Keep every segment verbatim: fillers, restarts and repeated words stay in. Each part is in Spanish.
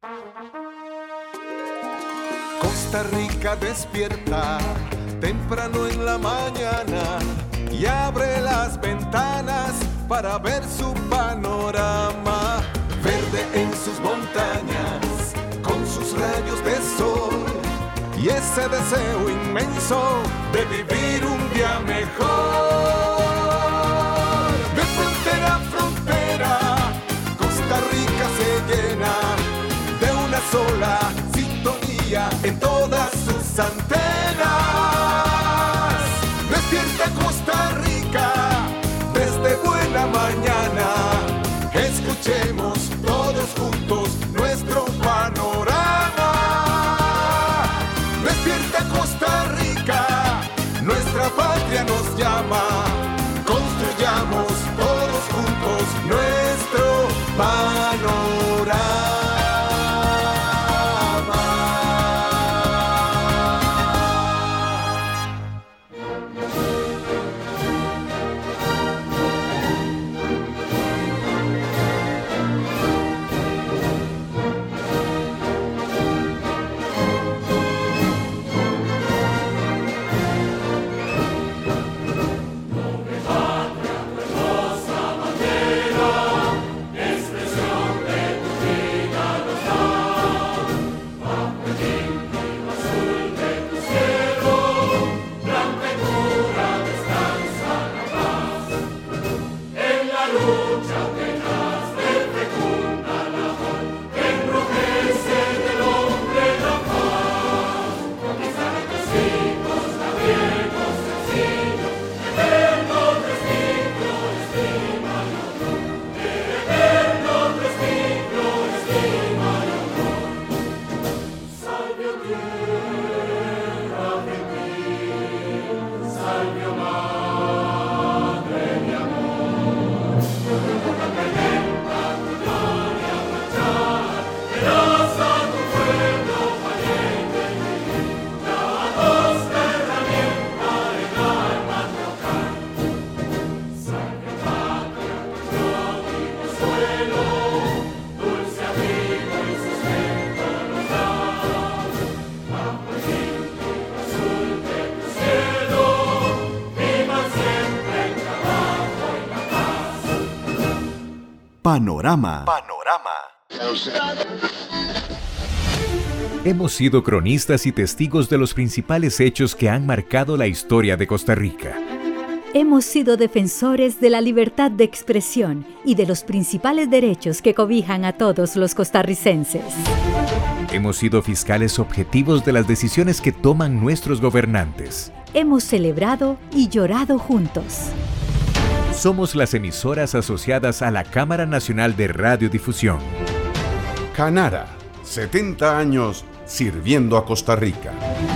Costa Rica despierta temprano en la mañana y abre las ventanas para ver su panorama. Verde en sus montañas, con sus rayos de sol y ese deseo inmenso de vivir un día mejor. De frontera a frontera, Costa Rica se llena de una sola sintonía en todas sus antenas. Despierta Costa Rica desde buena mañana. Escuchemos todos juntos nuestro panorama. Despierta Costa Rica, nuestra patria nos llama. Construyamos todos juntos nuestro panorama. Panorama. Panorama. Hemos sido cronistas y testigos de los principales hechos que han marcado la historia de Costa Rica. Hemos sido defensores de la libertad de expresión y de los principales derechos que cobijan a todos los costarricenses. Hemos sido fiscales objetivos de las decisiones que toman nuestros gobernantes. Hemos celebrado y llorado juntos. Somos las emisoras asociadas a la Cámara Nacional de Radiodifusión. Canara, setenta años sirviendo a Costa Rica.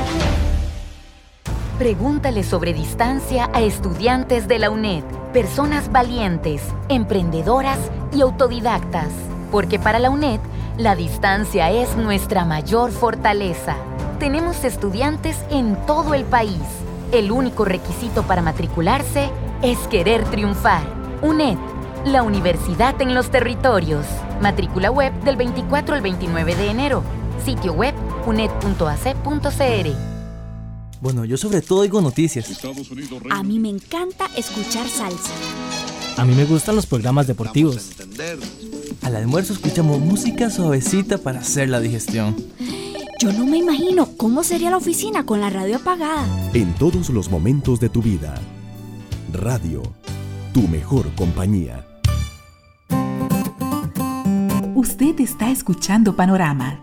Pregúntale sobre distancia a estudiantes de la UNED, personas valientes, emprendedoras y autodidactas. Porque para la UNED, la distancia es nuestra mayor fortaleza. Tenemos estudiantes en todo el país. El único requisito para matricularse es querer triunfar. UNED, la universidad en los territorios. Matrícula web del veinticuatro al veintinueve de enero. Sitio web uned punto a c punto c r. Bueno, yo sobre todo oigo noticias. A mí me encanta escuchar salsa. A mí me gustan los programas deportivos. Al almuerzo escuchamos música suavecita para hacer la digestión. Yo no me imagino cómo sería la oficina con la radio apagada. En todos los momentos de tu vida. Radio, tu mejor compañía. Usted está escuchando Panorama.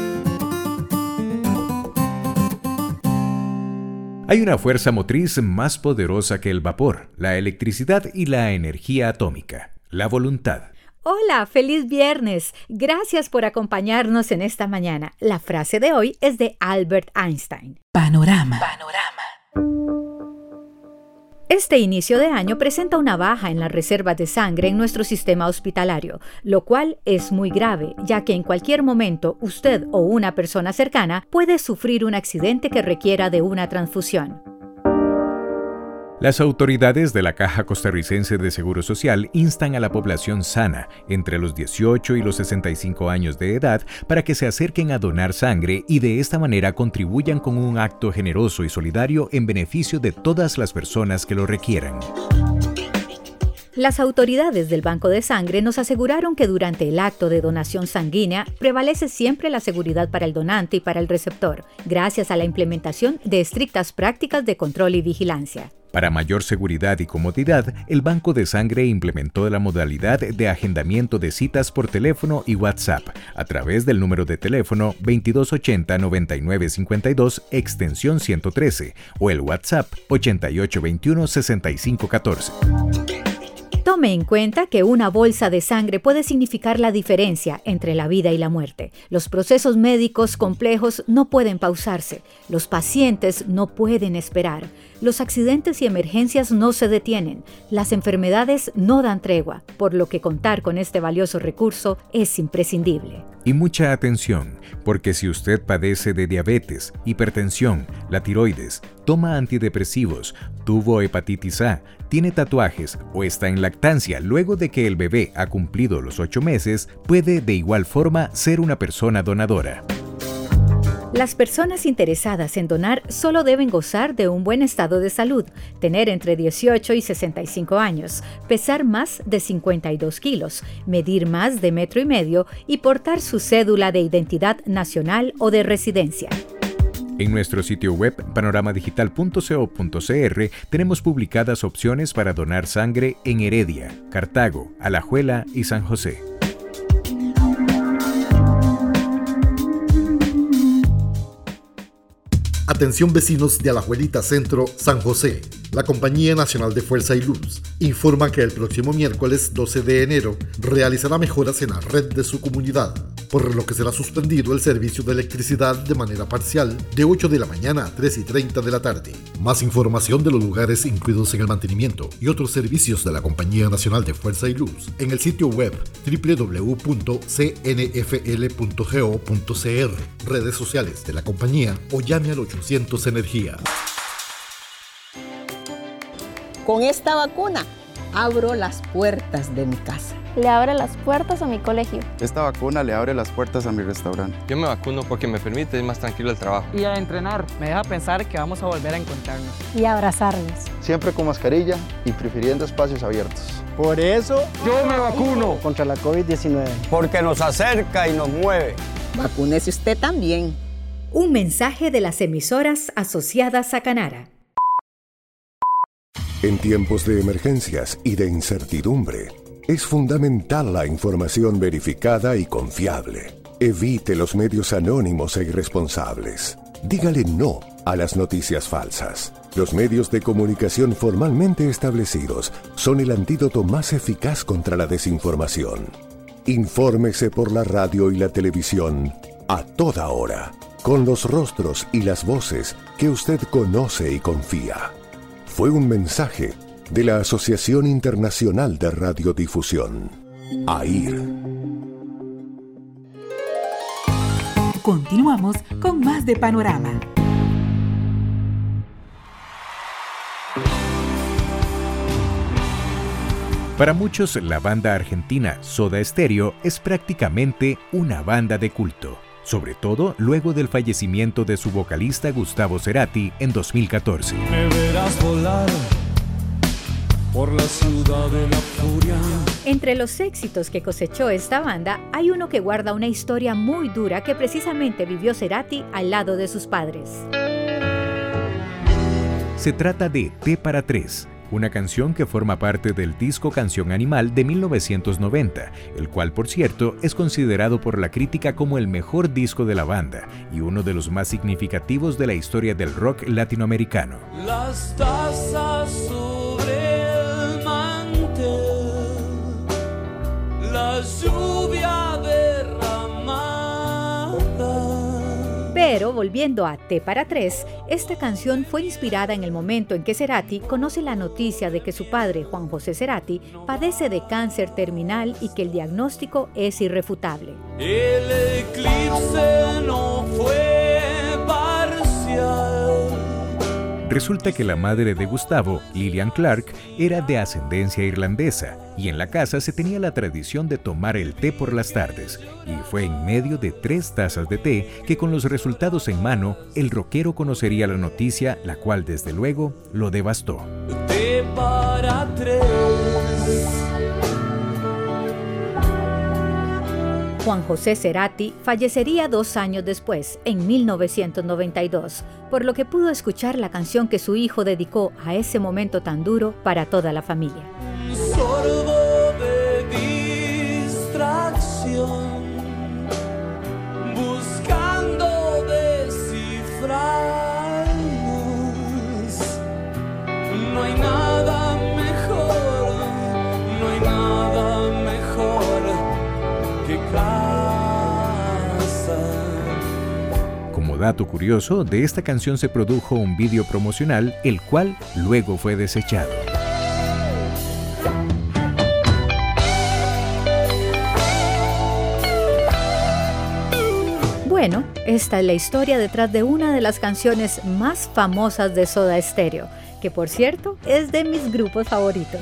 Hay una fuerza motriz más poderosa que el vapor, la electricidad y la energía atómica, la voluntad. Hola, feliz viernes. Gracias por acompañarnos en esta mañana. La frase de hoy es de Albert Einstein. Panorama. Panorama. Este inicio de año presenta una baja en las reservas de sangre en nuestro sistema hospitalario, lo cual es muy grave, ya que en cualquier momento usted o una persona cercana puede sufrir un accidente que requiera de una transfusión. Las autoridades de la Caja Costarricense de Seguro Social instan a la población sana entre los dieciocho y los sesenta y cinco años de edad para que se acerquen a donar sangre y de esta manera contribuyan con un acto generoso y solidario en beneficio de todas las personas que lo requieran. Las autoridades del Banco de Sangre nos aseguraron que durante el acto de donación sanguínea prevalece siempre la seguridad para el donante y para el receptor, gracias a la implementación de estrictas prácticas de control y vigilancia. Para mayor seguridad y comodidad, el Banco de Sangre implementó la modalidad de agendamiento de citas por teléfono y WhatsApp a través del número de teléfono veintidós ochenta noventa y nueve cincuenta y dos extensión ciento trece o el WhatsApp ochenta y ocho veintiuno sesenta y cinco catorce. Tome en cuenta que una bolsa de sangre puede significar la diferencia entre la vida y la muerte. Los procesos médicos complejos no pueden pausarse. Los pacientes no pueden esperar. Los accidentes y emergencias no se detienen. Las enfermedades no dan tregua, por lo que contar con este valioso recurso es imprescindible. Y mucha atención, porque si usted padece de diabetes, hipertensión, la tiroides, toma antidepresivos, tuvo hepatitis A, tiene tatuajes o está en lactancia luego de que el bebé ha cumplido los ocho meses, puede de igual forma ser una persona donadora. Las personas interesadas en donar solo deben gozar de un buen estado de salud, tener entre dieciocho y sesenta y cinco años, pesar más de cincuenta y dos kilos, medir más de metro y medio y portar su cédula de identidad nacional o de residencia. En nuestro sitio web panorama digital punto co punto cr tenemos publicadas opciones para donar sangre en Heredia, Cartago, Alajuela y San José. Atención vecinos de Alajuelita Centro, San José. La Compañía Nacional de Fuerza y Luz informa que el próximo miércoles doce de enero realizará mejoras en la red de su comunidad, por lo que será suspendido el servicio de electricidad de manera parcial de ocho de la mañana a tres y treinta de la tarde. Más información de los lugares incluidos en el mantenimiento y otros servicios de la Compañía Nacional de Fuerza y Luz en el sitio web doble u doble u doble u punto c n f l punto go punto c r, redes sociales de la compañía o llame al ochocientos Energía. Con esta vacuna abro las puertas de mi casa. Le abre las puertas a mi colegio. Esta vacuna le abre las puertas a mi restaurante. Yo me vacuno porque me permite ir más tranquilo al trabajo. Y a entrenar me deja pensar que vamos a volver a encontrarnos. Y a abrazarnos. Siempre con mascarilla y prefiriendo espacios abiertos. Por eso yo me vacuno contra la COVID diecinueve. Porque nos acerca y nos mueve. Vacúnese usted también. Un mensaje de las emisoras asociadas a Canara. En tiempos de emergencias y de incertidumbre, es fundamental la información verificada y confiable. Evite los medios anónimos e irresponsables. Dígale no a las noticias falsas. Los medios de comunicación formalmente establecidos son el antídoto más eficaz contra la desinformación. Infórmese por la radio y la televisión a toda hora, con los rostros y las voces que usted conoce y confía. Fue un mensaje de la Asociación Internacional de Radiodifusión, A I R. Continuamos con más de Panorama. Para muchos, la banda argentina Soda Stereo es prácticamente una banda de culto, sobre todo luego del fallecimiento de su vocalista Gustavo Cerati en dos mil catorce. Me verás volar por la ciudad de la furia. Entre los éxitos que cosechó esta banda, hay uno que guarda una historia muy dura que precisamente vivió Cerati al lado de sus padres. Se trata de T para Tres, una canción que forma parte del disco Canción Animal de mil novecientos noventa, el cual, por cierto, es considerado por la crítica como el mejor disco de la banda y uno de los más significativos de la historia del rock latinoamericano. Las tazas sobre el mantel, la lluvia derramada. Pero, volviendo a T para Tres, esta canción fue inspirada en el momento en que Cerati conoce la noticia de que su padre, Juan José Cerati, padece de cáncer terminal y que el diagnóstico es irrefutable. El eclipse no fue parcial. Resulta que la madre de Gustavo, Lillian Clark, era de ascendencia irlandesa y en la casa se tenía la tradición de tomar el té por las tardes. Y fue en medio de tres tazas de té que con los resultados en mano, el rockero conocería la noticia, la cual desde luego lo devastó. Té para tres. Juan José Cerati fallecería dos años después, en mil novecientos noventa y dos, por lo que pudo escuchar la canción que su hijo dedicó a ese momento tan duro para toda la familia. Sorbo de distracción, buscando descifrarnos. No hay nada mejor, no hay nada mejor que casa. Como dato curioso, de esta canción se produjo un vídeo promocional, el cual luego fue desechado. Bueno, esta es la historia detrás de una de las canciones más famosas de Soda Stereo, que por cierto es de mis grupos favoritos.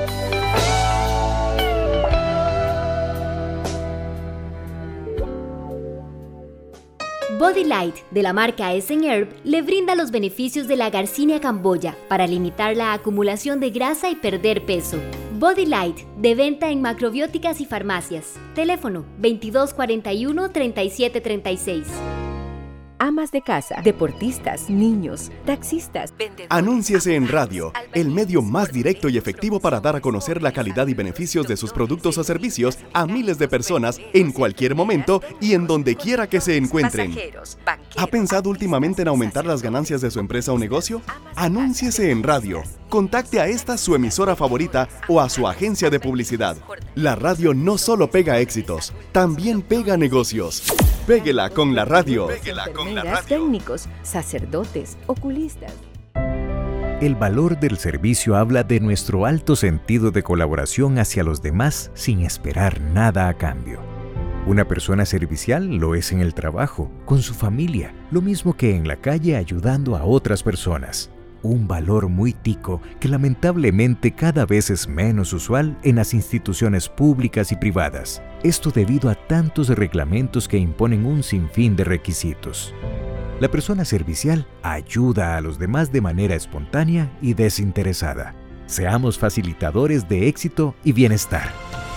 Body Light, de la marca Essen Herb, le brinda los beneficios de la Garcinia camboya para limitar la acumulación de grasa y perder peso. Body Light, de venta en macrobióticas y farmacias. Teléfono veintidós cuarenta y uno, treinta y siete treinta y seis. Amas de casa, deportistas, niños, taxistas, vendedores. Anúnciese en radio, el medio más directo y efectivo para dar a conocer la calidad y beneficios de sus productos o servicios a miles de personas en cualquier momento y en donde quiera que se encuentren. ¿Ha pensado últimamente en aumentar las ganancias de su empresa o negocio? Anúnciese en radio. Contacte a esta su emisora favorita o a su agencia de publicidad. La radio no solo pega éxitos, también pega negocios. Péguela con la radio. Péguela con la radio. Técnicos, sacerdotes, oculistas. El valor del servicio habla de nuestro alto sentido de colaboración hacia los demás sin esperar nada a cambio. Una persona servicial lo es en el trabajo, con su familia, lo mismo que en la calle ayudando a otras personas. Un valor muy tico que lamentablemente cada vez es menos usual en las instituciones públicas y privadas. Esto debido a tantos reglamentos que imponen un sinfín de requisitos. La persona servicial ayuda a los demás de manera espontánea y desinteresada. Seamos facilitadores de éxito y bienestar.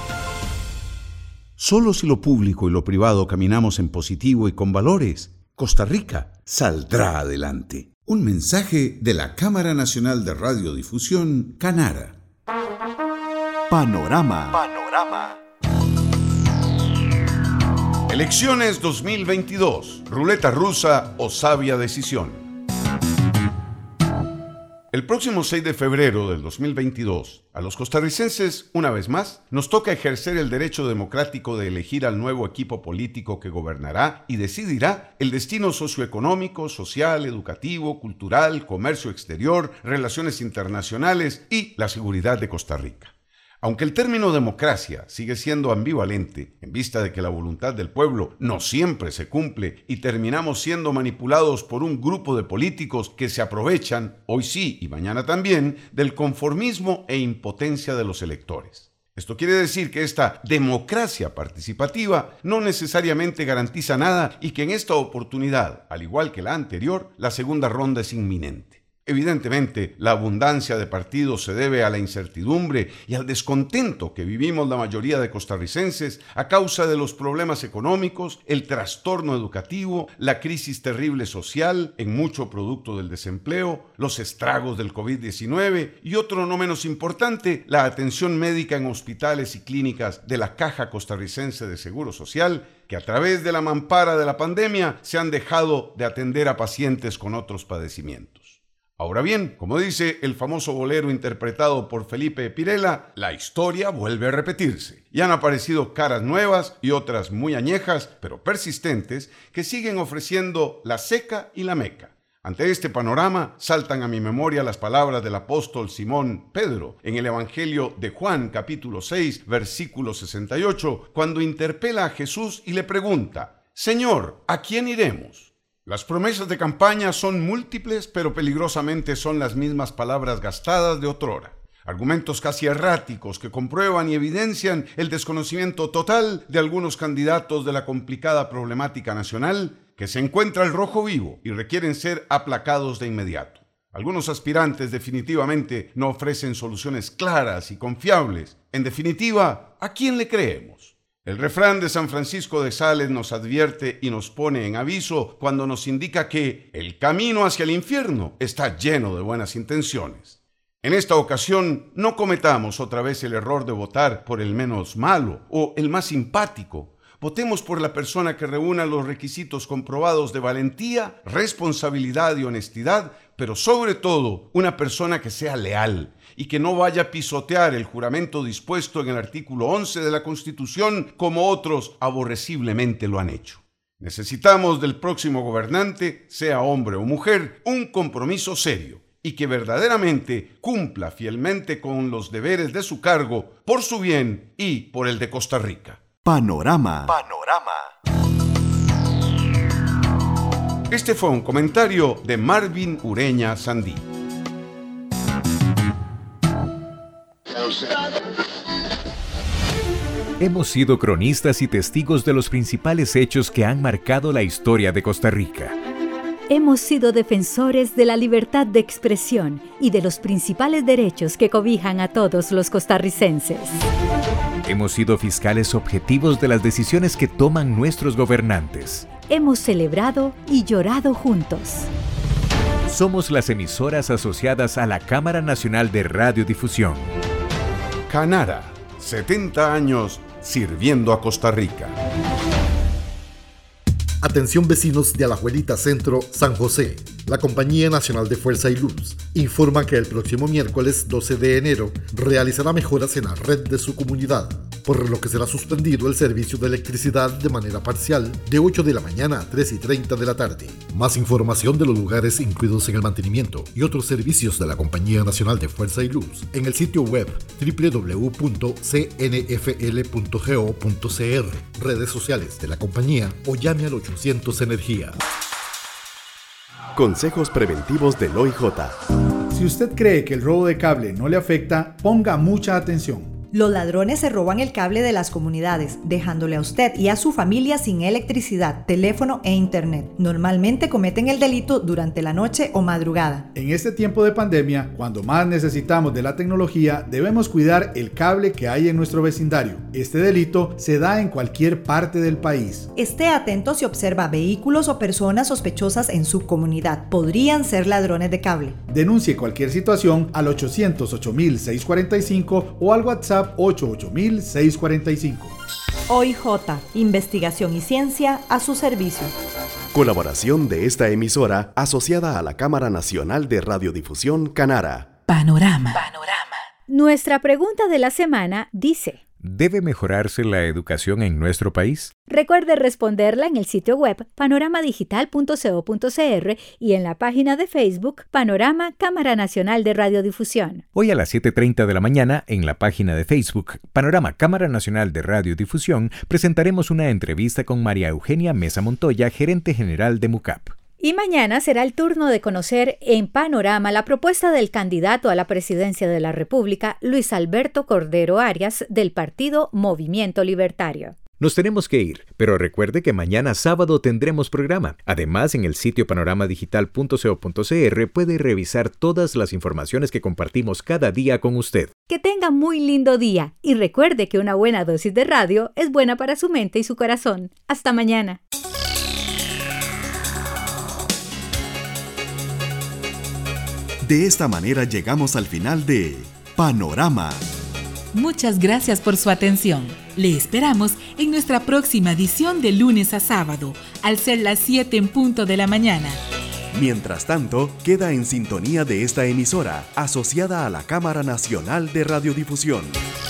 Solo si lo público y lo privado caminamos en positivo y con valores, Costa Rica saldrá adelante. Un mensaje de la Cámara Nacional de Radiodifusión, Canara. Panorama. Panorama. Elecciones dos mil veintidós. Ruleta rusa o sabia decisión. El próximo seis de febrero del dos mil veintidós, a los costarricenses, una vez más, nos toca ejercer el derecho democrático de elegir al nuevo equipo político que gobernará y decidirá el destino socioeconómico, social, educativo, cultural, comercio exterior, relaciones internacionales y la seguridad de Costa Rica. Aunque el término democracia sigue siendo ambivalente, en vista de que la voluntad del pueblo no siempre se cumple y terminamos siendo manipulados por un grupo de políticos que se aprovechan, hoy sí y mañana también, del conformismo e impotencia de los electores. Esto quiere decir que esta democracia participativa no necesariamente garantiza nada y que en esta oportunidad, al igual que la anterior, la segunda ronda es inminente. Evidentemente, la abundancia de partidos se debe a la incertidumbre y al descontento que vivimos la mayoría de costarricenses a causa de los problemas económicos, el trastorno educativo, la crisis terrible social, en mucho producto del desempleo, los estragos del covid diecinueve y otro no menos importante, la atención médica en hospitales y clínicas de la Caja Costarricense de Seguro Social, que a través de la mampara de la pandemia se han dejado de atender a pacientes con otros padecimientos. Ahora bien, como dice el famoso bolero interpretado por Felipe Pirela, la historia vuelve a repetirse. Y han aparecido caras nuevas y otras muy añejas, pero persistentes, que siguen ofreciendo la seca y la meca. Ante este panorama, saltan a mi memoria las palabras del apóstol Simón Pedro en el Evangelio de Juan, capítulo seis, versículo sesenta y ocho, cuando interpela a Jesús y le pregunta: Señor, ¿a quién iremos? Las promesas de campaña son múltiples, pero peligrosamente son las mismas palabras gastadas de otrora. Argumentos casi erráticos que comprueban y evidencian el desconocimiento total de algunos candidatos de la complicada problemática nacional que se encuentra al rojo vivo y requieren ser aplacados de inmediato. Algunos aspirantes definitivamente no ofrecen soluciones claras y confiables. En definitiva, ¿a quién le creemos? El refrán de San Francisco de Sales nos advierte y nos pone en aviso cuando nos indica que el camino hacia el infierno está lleno de buenas intenciones. En esta ocasión, no cometamos otra vez el error de votar por el menos malo o el más simpático. Votemos por la persona que reúna los requisitos comprobados de valentía, responsabilidad y honestidad, pero sobre todo una persona que sea leal y que no vaya a pisotear el juramento dispuesto en el artículo once de la Constitución como otros aborreciblemente lo han hecho. Necesitamos del próximo gobernante, sea hombre o mujer, un compromiso serio y que verdaderamente cumpla fielmente con los deberes de su cargo por su bien y por el de Costa Rica. Panorama. Panorama. Este fue un comentario de Marvin Ureña Sandí. Hemos sido cronistas y testigos de los principales hechos que han marcado la historia de Costa Rica. Hemos sido defensores de la libertad de expresión y de los principales derechos que cobijan a todos los costarricenses. Hemos sido fiscales objetivos de las decisiones que toman nuestros gobernantes. Hemos celebrado y llorado juntos. Somos las emisoras asociadas a la Cámara Nacional de Radiodifusión. Canara, setenta años sirviendo a Costa Rica. Atención vecinos de Alajuelita Centro, San José. La Compañía Nacional de Fuerza y Luz informa que el próximo miércoles doce de enero realizará mejoras en la red de su comunidad, por lo que será suspendido el servicio de electricidad de manera parcial de ocho de la mañana a tres y treinta de la tarde. Más información de los lugares incluidos en el mantenimiento y otros servicios de la Compañía Nacional de Fuerza y Luz en el sitio web doble u doble u doble u punto c n f l punto go punto c r, redes sociales de la compañía o llame al ochocientos Energía. Consejos preventivos del O I J. Si usted cree que el robo de cable no le afecta, ponga mucha atención. Los ladrones se roban el cable de las comunidades, dejándole a usted y a su familia sin electricidad, teléfono e internet. Normalmente cometen el delito durante la noche o madrugada. En este tiempo de pandemia, cuando más necesitamos de la tecnología, debemos cuidar el cable que hay en nuestro vecindario. Este delito se da en cualquier parte del país. Esté atento si observa vehículos o personas sospechosas en su comunidad. Podrían ser ladrones de cable. Denuncie cualquier situación al ochocientos ocho mil seiscientos cuarenta y cinco o al WhatsApp ocho ocho mil seiscientos cuarenta y cinco. O I J, Investigación y Ciencia a su servicio. Colaboración de esta emisora asociada a la Cámara Nacional de Radiodifusión Canara. Panorama. Panorama. Nuestra pregunta de la semana dice: ¿debe mejorarse la educación en nuestro país? Recuerde responderla en el sitio web panorama digital punto co punto c r y en la página de Facebook Panorama Cámara Nacional de Radiodifusión. Hoy a las siete y treinta de la mañana, en la página de Facebook Panorama Cámara Nacional de Radiodifusión, presentaremos una entrevista con María Eugenia Mesa Montoya, gerente general de MUCAP. Y mañana será el turno de conocer en Panorama la propuesta del candidato a la presidencia de la República, Luis Alberto Cordero Arias, del partido Movimiento Libertario. Nos tenemos que ir, pero recuerde que mañana sábado tendremos programa. Además, en el sitio panorama digital punto co punto c r puede revisar todas las informaciones que compartimos cada día con usted. Que tenga muy lindo día y recuerde que una buena dosis de radio es buena para su mente y su corazón. Hasta mañana. De esta manera llegamos al final de Panorama. Muchas gracias por su atención. Le esperamos en nuestra próxima edición de lunes a sábado, al ser las siete en punto de la mañana. Mientras tanto, queda en sintonía de esta emisora, asociada a la Cámara Nacional de Radiodifusión.